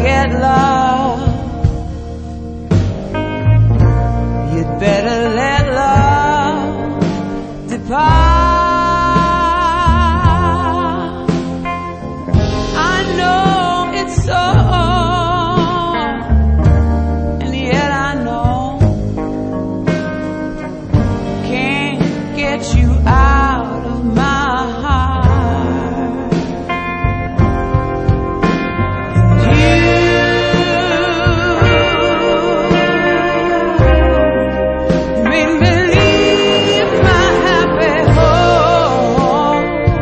get love, you'd better let love depart. I know it's so, and yet I know can't get you out of my heart. You made me leave my happy home.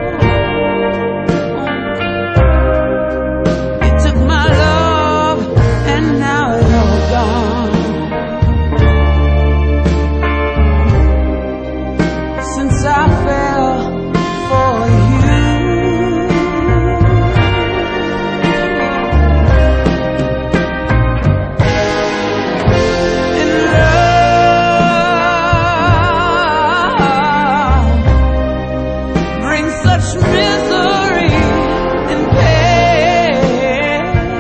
You took my love and now it's all gone. Since I fell for you, and love brings such misery and pain.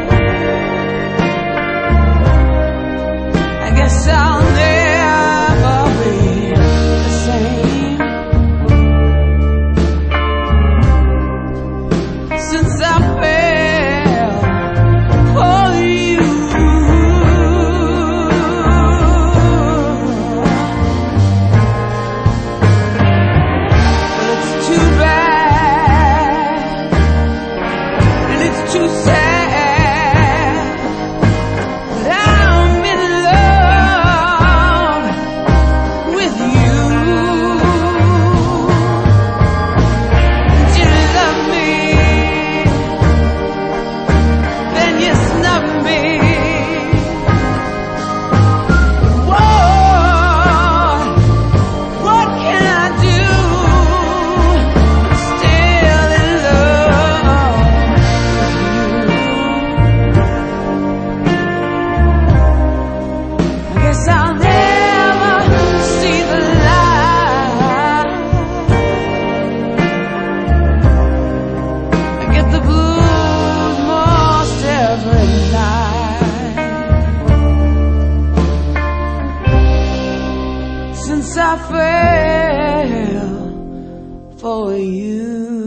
I guess I'll never be the same. Since I fell for you, well, it's too bad and it's too sad that I'm in love with you. You love me, then you snub me. What can I do? Still in love with you. I guess I'll never see the light. I get the blues most every night. Since I fell for you.